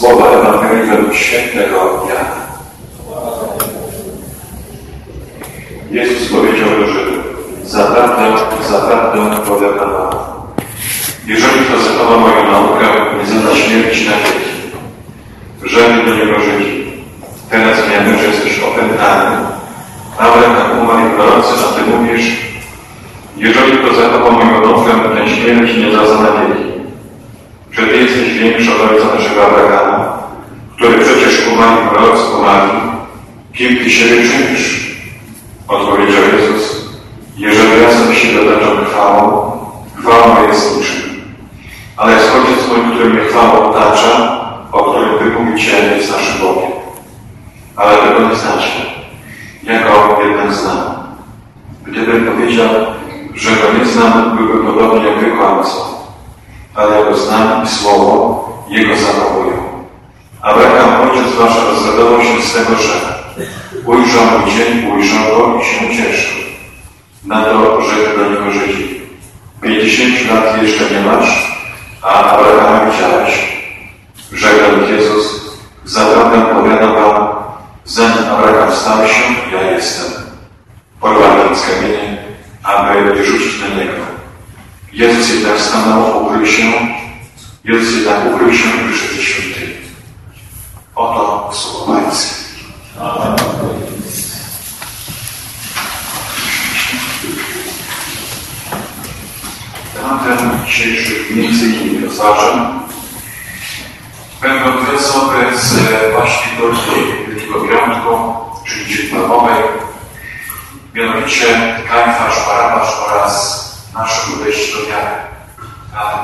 Słowa Ewangelii według świętego Jana. Jezus powiedział do Żydów: zaprawdę, zaprawdę powiadam wam, jeżeli kto zachowa moją naukę, nie zada śmierci na wieki. Rzekli do niego Żydzi: teraz wiemy, że jesteś opętany. Abraham umarł gorący, a ty mówisz: jeżeli kto zachowa moją naukę, ten śmierci nie zada na wieki. Że ty jesteś większy od ojca naszego Abrahama, który przecież umarł prorocy umarli. Kim ty siebie czynisz? Odpowiedział Jezus: jeżeli ja sobie się dotyczam chwałą, chwała moja jest niczym. Ale jest Ojciec mój, który mnie chwałą otacza, o którym wy mówicie, jest naszym Bogiem. Ale tego nie znacie. Ja go jednak znam. Gdybym powiedział, że go nie znam, byłby podobny jak wy kłamcą. Ale ja go znam i słowo jego zachowują. Abraham, ojciec wasz, rozradował się z tego, że ujrzał mój dzień, ujrzał go i się ucieszył. Na to rzekł do niego Żydzi: 50 lat jeszcze nie masz, a Abrahama widziałeś. Rzekł do nich Jezus: zaprawdę powiadam wam, zanim Abraham stał się, ja jestem. Porwano więc kamienie, aby je rzucić na niego. Jezus jednak stanął, ukrył się i wyszedł ze świątyni. Oto słowo Pańskie. Tematem dzisiejszych między innymi rozważań będą dwie osoby z właśnie Wielkiego Piątku, czyli Dzień Palmowej, mianowicie Kajfasz, Barabasz oraz nasze podejście do wiary. Ale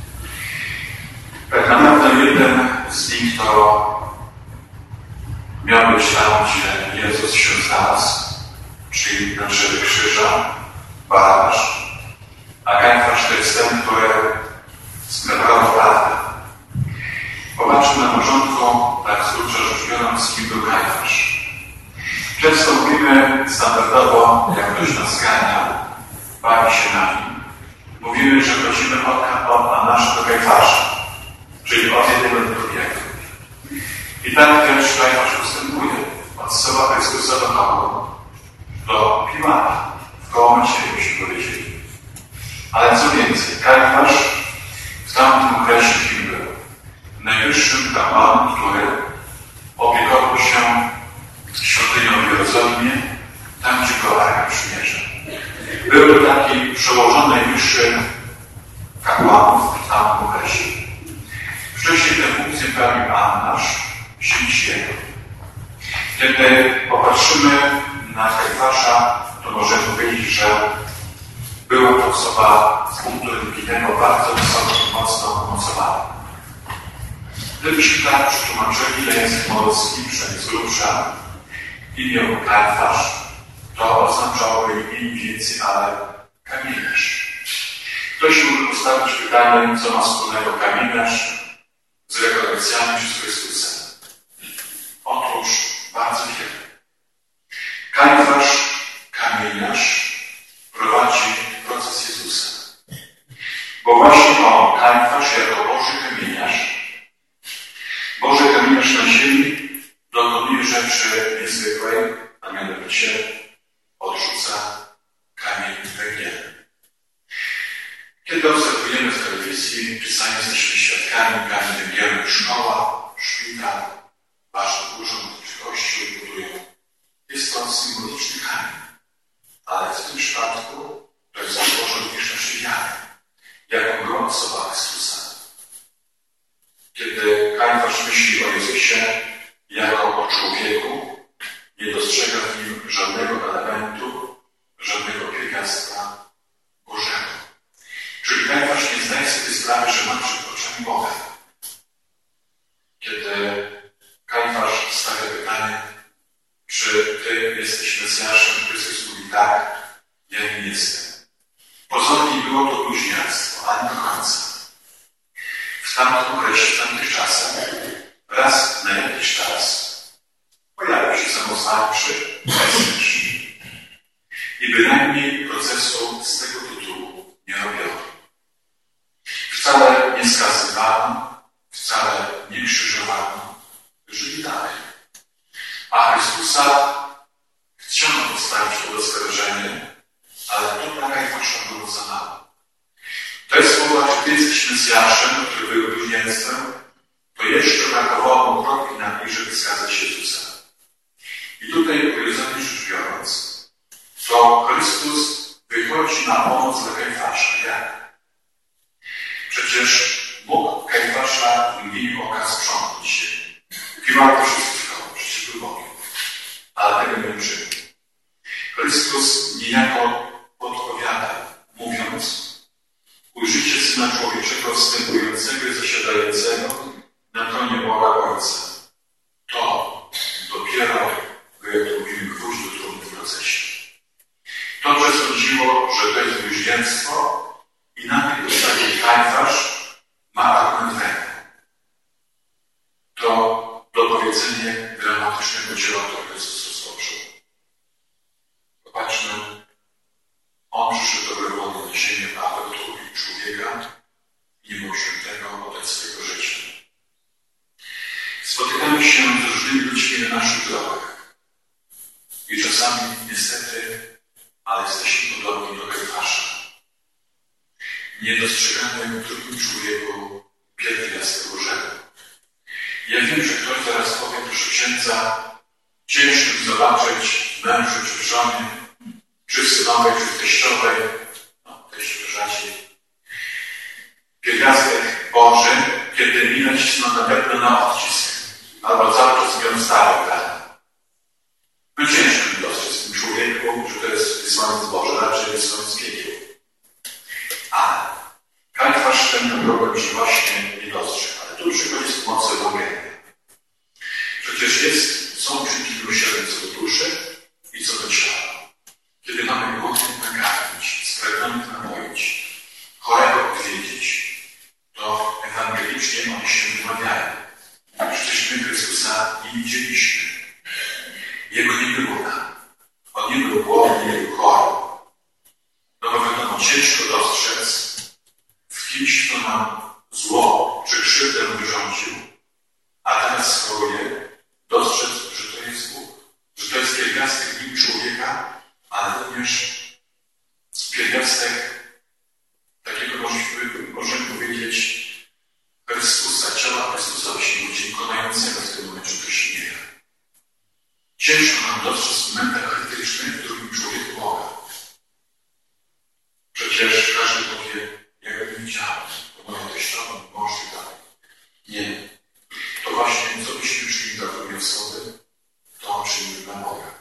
tak naprawdę jeden z nich to miał być tam, gdzie Jezus się znalazł, czyli na drzewie krzyża, Barabasz. A Kajfasz to jest ten, który sprawował prawdę. Popatrzmy na początku, tak z grubsza rzecz biorąc, kim był Kajfasz. Często mówimy standardowo, jak ktoś nas gania, bawi się nami. Mówimy, że prosimy od naszego Kajfasza, czyli od jednego do drugiego. I tak też Kajfasz postępuje od słowa Chrystusa do kogo? Do Piłata. W koło Macieju byśmy powiedzieli. Ale co więcej, Kajfasz w tamtym okresie kim był? Najwyższym kapłanem, który opiekował się świątynią w Jerozolimie, tam gdzie była Arka Przymierza. Był taki przełożony najwyższy kapłanów w tamtym okresie. Wcześniej tę funkcję pełnił Annasz, syn jego. Kiedy popatrzymy na Kajfasza, to możemy powiedzieć, że była to osoba z punktu religijnego bardzo wysoko i mocno umocowana. Gdybyśmy tak przetłumaczyli na język polski, przynajmniej z grubsza, imię Kajfasz, to oznaczałoby mniej więcej, ale kamieniarz. Ktoś mógł postawić pytanie, co ma wspólnego kamieniarz z rekolekcjami przez Chrystusa. Otóż bardzo wiele. Kajfasz, kamieniarz, prowadzi proces Jezusa. Bo właśnie on, Kajfasz, jako Boży kamieniarz na ziemi, dokonuje rzeczy niezwykłej, a mianowicie odrzuca kamień węgielny. Kiedy obserwujemy w telewizji, czy sami jesteśmy świadkami, kamień węgielny, szkoła, szpital, ważny urząd czy kościół budują. Jest to symboliczny kamień. Ale w tym przypadku to jest złożone również naszej wiary, jaką była osoba Chrystusa. Kiedy Kajfasz myśli o Jezusie jako o człowieku, nie dostrzega w nim żadnego elementu, żadnego pierwiastka Bożego. Czyli Kajfasz nie zdaje sobie sprawy, że ma przed oczami Boga. Kiedy Kajfasz stawia pytanie, czy Ty jesteś Mesjaszem, Chrystus mówi tak, ja nie jestem. Pozornie było to bluźnierstwo, ale nie do końca. W tamtym okresie, w tamtych czasach, raz na jakiś czas pojawił się samozwańczy Mesjasz. I bynajmniej procesu z tego tytułu nie robiono. Wcale nie skazywano, wcale nie krzyżowano. Mesjaszem, który był bluźnierstwem, to jeszcze brakowało mu kropki na i, żeby skazać Jezusa. I tutaj, kuriozalnie rzecz biorąc, to Chrystus wychodzi na pomoc dla Kajfasza. Jak? Przecież Bóg Kajfasza w mgnieniu oka sprzątnąć się. Piłat wszystko, przecież był Bogiem. Ale tego nie uczynił. Chrystus niejako podpowiada, mówiąc: ujrzycie Syna Człowieczego wstępującego i zasiadającego na tronie Boga Ojca. To dopiero, jak to mówimy, gwóźdź do trumny w procesie. To przesądziło, że to jest bluźnierstwo i na tej podstawie Kajfasz ma argument rękę. To dopowiedzenie dramatycznego dzieła, które Chrystus rozpoczął. Popatrzmy, On przyszedł dobrowolnie na ziemię, aby odkupić człowieka i niemiłosiernego oddać swojego życia. Spotykamy się z różnymi ludźmi na naszych drogach. I czasami, niestety, ale jesteśmy podobni do Kajfasza. Nie dostrzegamy w drugim człowieku pierwiastek Bożego. Ja wiem, że ktoś zaraz powie, proszę księdza, ciężko zobaczyć w mężu czy w żonie, czy w synowej, czy w teściowej, teść rzadziej, pierwiastek Boży, kiedy mina cisną na pewno na odcisk, albo cały czas miał stałe plany. No ciężko mi dostrzec w tym człowieku, że to jest wysłaniec Boży, raczej wysłaniec piekieł. Ale Kajfasz ten problem się właśnie nie dostrzegł. Ale tu przychodzi z pomocy Ewangelii. Przecież są czynniki miłosierdzia co do duszy i co do ciała. Kiedy mamy głodnych nakarmić, spragnionych napoić, chorego odwiedzić, to ewangelicznie oni się wymawiają. Przecież my Chrystusa nie widzieliśmy. Jego nie było nam. On nie był głodny, nie był chory. No bo wiadomo, ciężko dostrzec w kimś, kto nam zło czy krzywdę wyrządził, a teraz spróbuję dostrzec, że to jest Bóg. Że to jest pierwiastek nim człowieka, ale również pierwiastek takiego, możemy powiedzieć, Chrystusa, ciała Chrystusa wykonającego w tym momencie to się nie da. Ciężko nam dostrzec w momentach krytycznych w drugim człowieku Boga. Przecież każdy powie, ja go nie widziałem, to moja teściowa, mąż i tak. Nie. To właśnie, co byśmy czynili dla drugiej osoby, to on czynił dla Boga.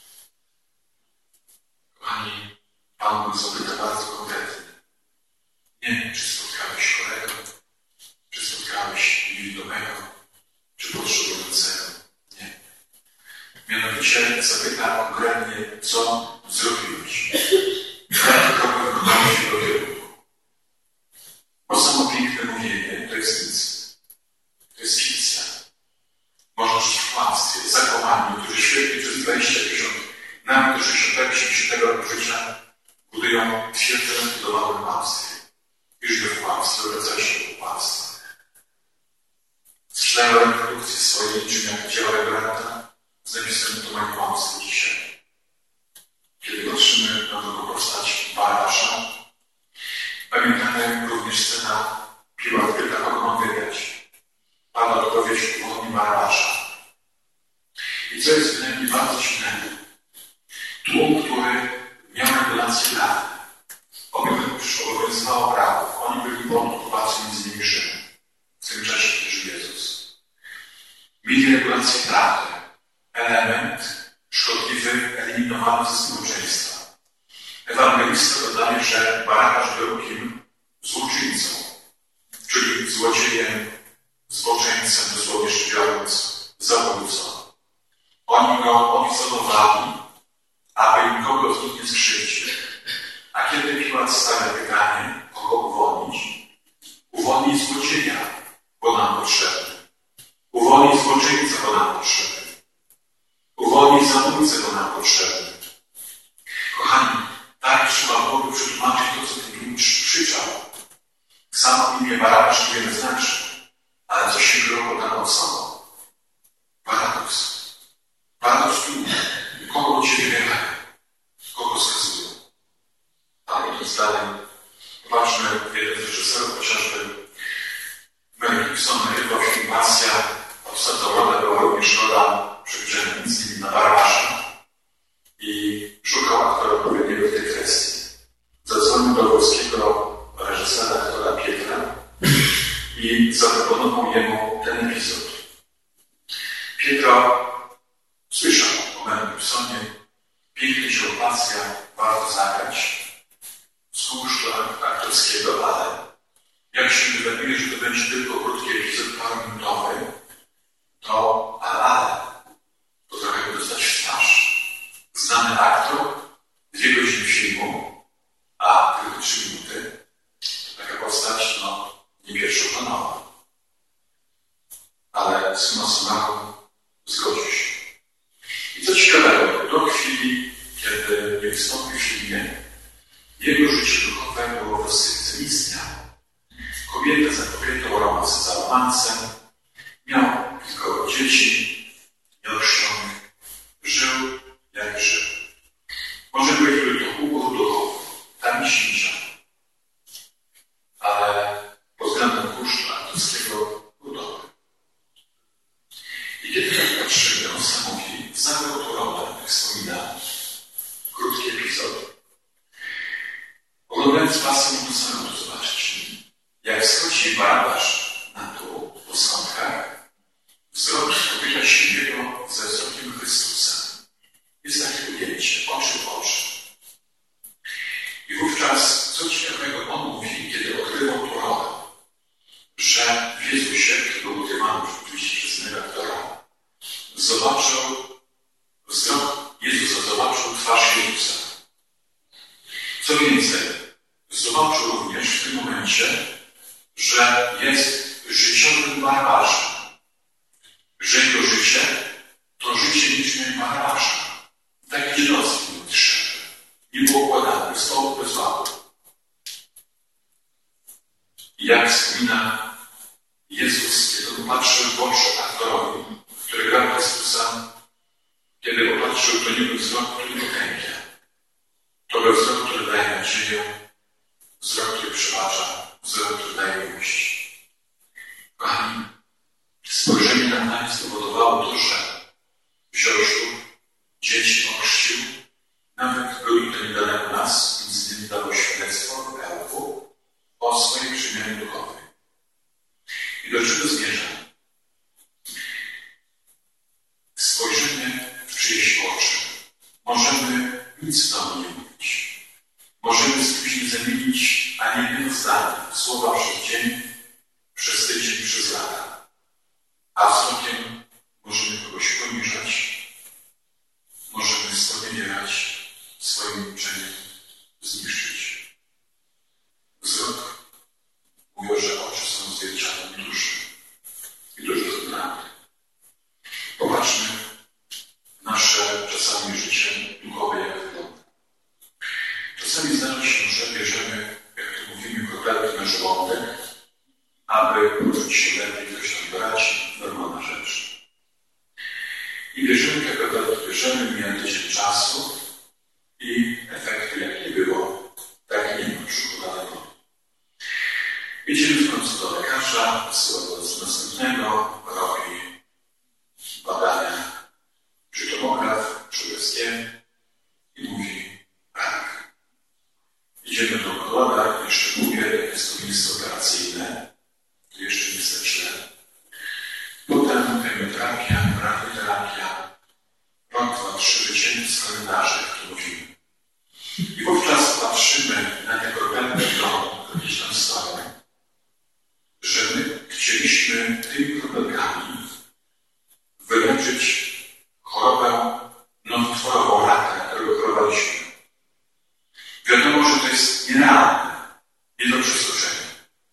Kochani, Pan Bóg zapyta bardzo konkretnie. Nie, czy spotkałeś chorego, czy spotkałeś niewidomego, czy potrzebującego. Nie. Mianowicie zapyta konkretnie, co zrobiłeś. Jaki krok wykonałeś do kierunku. Bo samo piękne mówienie to jest nic. To jest fikcja. Możesz w kłamstwie, zakłamaniu, którzy świetnie przez 20, 50, nawet do 60, 70 roku życia budują twierdzę budowaną w kłamstwie. Już we w kłamstwie wraca się do kłamstwa. Zślałem produkcję swojej, niczym jak dzieła Rembrandta, z napisem to moje kłamstwo dzisiaj. Kiedy patrzymy na drugą postać Barabasza, pamiętamy również scena Piłat pyta, kogo mam wybrać. Pada odpowiedź uwodni Barabasza. I co jest w nim bardzo silnego? Tłum, który miał regulację prawne. Obowiązywało prawo. Oni byli pod okupacją między innymi Rzymu. W tym czasie, kiedy żył Jezus. Mieli regulacje prawne. Element szkodliwy eliminowany ze społeczeństwa. Ewangelista dodaje, że Barabasz był kim? Złoczyńcą. Czyli złodziejem, zboczeńcem, dosłownie rzecz biorąc, zabójcą. Oni go odizolowali, aby nikogo z nich nie skrzywdzić. A kiedy Piłat stawia pytanie, kogo uwolnić? Uwolnić złodzieja, bo nam potrzebny. Uwolnić złoczyńcę, bo nam potrzebny. Uwolnić zabójcę, bo nam potrzebny. Kochani, tak trzeba byłoby przetłumaczyć to, co ten krzyczał. Samo imię Barabasz niewiele znaczy, ale coś się było podane od sobą. Paradoks. Paradoks tu. Kogo cię wybierają? Kogo skazują? Ale idąc dalej, popatrzmy, jeden z reżyserów chociażby i zaproponował jemu ten epizod. Pietro słyszał o Melu Gibsonie, pięknie się opacja, warto zagrać z kursu aktorskiego, ale jak się dowiaduje, że to będzie tylko krótki epizod parominutowy, to ale potrafię dostać w twarz. Znany aktor, 2 godziny filmu, a tylko 3 minuty. Taka postać, nie pierwszoplanowa. Ale summa summarum zgodził się. I co ciekawego, do chwili, kiedy nie wystąpił w filmie, jego życie duchowe było dosyć zaistniałe. Kobieta za kobietą, romans za romansem, miał kilkoro dzieci, nieochrzczonych, żył jak żył. Może powiedzieć, że to ubór duchowy, tam się nie żadne. Ale pod względem kursu aktorskiego był dobry. I kiedy tak patrzymy, on sam mówi, zagrał tu rolę, jak wspomina, krótki epizod. Oglądając pasję, to samo to zobaczyć. Jak schodzi Barnabasz na dół, po schodkach, wzrok spotyka się jego ze wzrokiem Chrystusa. Jest takie ujęcie, oczy w oczy. I wówczas, co ciekawego, on mówi, kiedy odkrywał tę rolę, że w Jezusie, który był ukrywany oczywiście przez innego aktora, zobaczył wzrok Jezusa, zobaczył twarz Jezusa. Co więcej, zobaczył również w tym momencie, że jest życiowym Barnabaszem. Że jego życie to życie liczne Barnabasza. Taki żydowski był trzeba. Nie było układane, słowo bez ładu. I jak wspomina Jezus, kiedy popatrzył w oczy aktorowi, który grał Chrystusa, kiedy popatrzył, to nie był wzrok, który potępia. To był wzrok, który daje nadzieję, wzrok, który przebacza, wzrok, który daje miłość. Kochani, spojrzenie na nas spowodowało to, że wziął dzieci ochrzcił, nawet byli to niedaleko nas, między innymi dało świadectwo w Elfu o swojej przemianie duchowej. I do czego zmierza? Spojrzenie w czyjeś oczy. Możemy nic w domu nie mówić. Możemy z kimś nie zamienić ani jednego zdania, słowa przez dzień, przez tydzień, przez lata. A wzrokiem możemy kogoś poniżać, możemy sponiewierać, swoim milczeniem zniszczyć. Wzrok mówi, że oczy są zwierciadłem duszy i duży to prawda. Popatrzmy nasze czasami życie duchowe, jak wygląda. Czasami zdarza się, że bierzemy, jak to mówimy, kropelki na żołądek, aby poczuć się lepiej, ktoś tam doradzi, normalna rzecz. I bierzemy te kropelki, mija tydzień czasu i efektu jak nie było, tak nie ma, szukolanego. Idziemy w końcu do lekarza, wysyła do następnego, robi badania, czy tomograf, czy USG i mówi tak. Idziemy do onkologa, jeszcze mówię, jak jest to miejsce operacyjne, to jeszcze nie jest źle. Potem chemioterapia, radioterapia, rok, 2, 3 wycięty z kalendarza, jak to mówimy. I wówczas patrzymy na te kropelki, które gdzieś tam stoją, że my chcieliśmy tymi kropelkami wyleczyć chorobę nowotworową raka, którą chorowaliśmy. Wiadomo, że to jest nierealne, nie do przeskoczenia.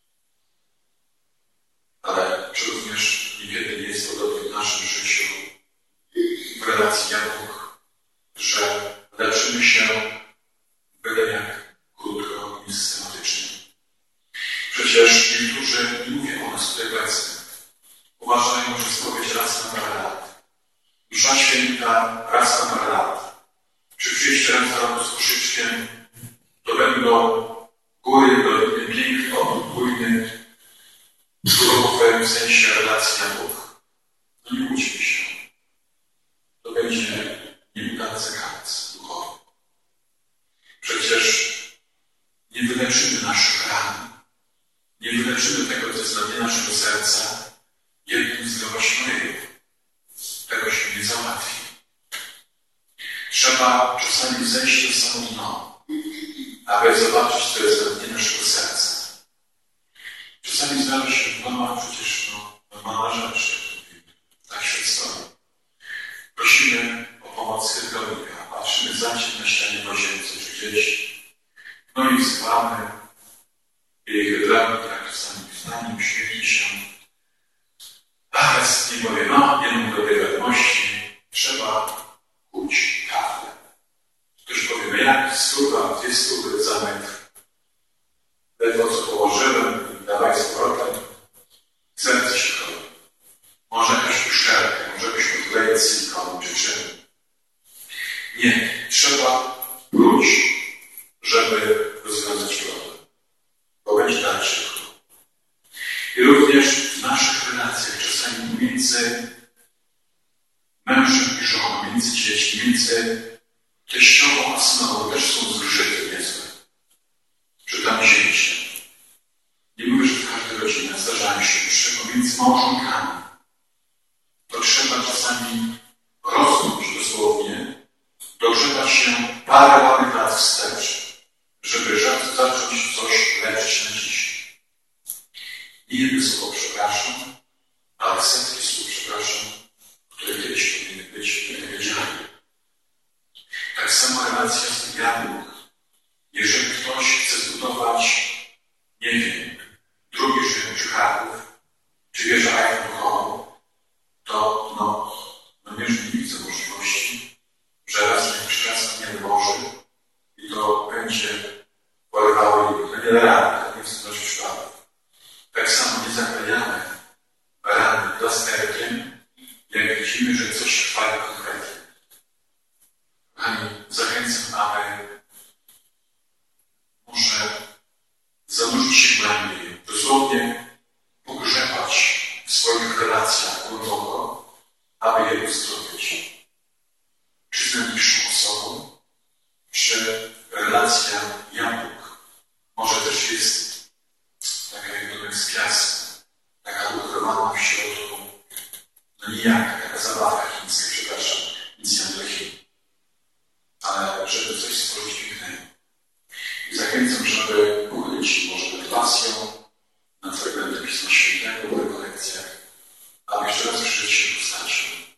Ale czy również niekiedy nie jest podobnie w naszym życiu, w relacji jabłek, że leczymy się byle jak krótko i systematycznie. Przecież niektórzy, nie mówię o nas tutaj obecnych, uważają, że spowiedź raz na parę lat. Msza święta raz na parę lat. Czy przyjście raz do roku z koszyczkiem, to będą góry, doliny, piękny, podwójny, w sensie relacji na Bóg. No nie łudźmy się. To będzie nieudany zegarec duchowy. Przecież nie wyleczymy naszych ran. Nie wyleczymy tego, co jest na dnie naszej naszego serca jednym zdrowość mojego. Tego się nie załatwi. Trzeba czasami zejść na samo dno, aby zobaczyć, co jest we dnie naszego serca. Czasami zdarza się w domach przecież normalna rzecz. Tak się stoi. Prosimy o pomoc hydraulika. Patrzymy zacień na ścianie łazience czy gdzieś. No i wzywamy. I hydraulik tak czasami wstanie, uśmiechnie się. Ale nie powie, nie mów do tej wiadomości. Trzeba kuć kawę. Ktoś powie, jak 200 za metr. Ledwo co położyłem, dawaj z powrotem. Serce się robi. Może jakaś uszczelkę, może jakiś podklejec silikonu czy czym. Nie, trzeba próć, żeby rozwiązać problem. Bo będzie dalej szybko. I również w naszych relacjach, czasami między mężem i żoną, między dziećmi, między teściową a synową też są zgrzyty niezłe. Czy tam zięcie. Nie mówię, że w każdej rodzinie zdarzają się jeszcze między małżonkami. To trzeba czasami rosnąć dosłownie, dogrzebać się parę ładnych lat wstecz, żeby zacząć coś leczyć na dziś. Nie jedno słowo przepraszam, ale setki słów przepraszam, które kiedyś powinny być wypowiedziane. Tak samo relacja z diabłem. Jeżeli ktoś chce zbudować, nie wiem, drugi Rzym czy Kraków, czy wieżę Eiffelową, to nie widzę możliwości, że raz na jakiś czas nie wyłoży i to będzie porywało jego. To nie rady, tak nie chcę znać przypadków. Tak samo nie zaklejamy rany plasterkiem, jak widzimy, że coś chwali konkretnie. Kochani, zachęcam, aby może zanurzyć się głębiej, dosłownie pogrzebać w swoich relacjach głęboko, aby je uzdrowić. Czy z najbliższą osobą, czy relacja jabłek może też jest taka jak z piasem, taka ukrywana w środku, nijaka, taka zabawa chińska, przepraszam, nic nie dla Chin. Ale żeby coś stworzyć pięknego. I zachęcam, żeby pochylić się może meditacją nad fragmentem Pisma Świętego w rekolekcjach, aby jeszcze raz przeżyć się postacią.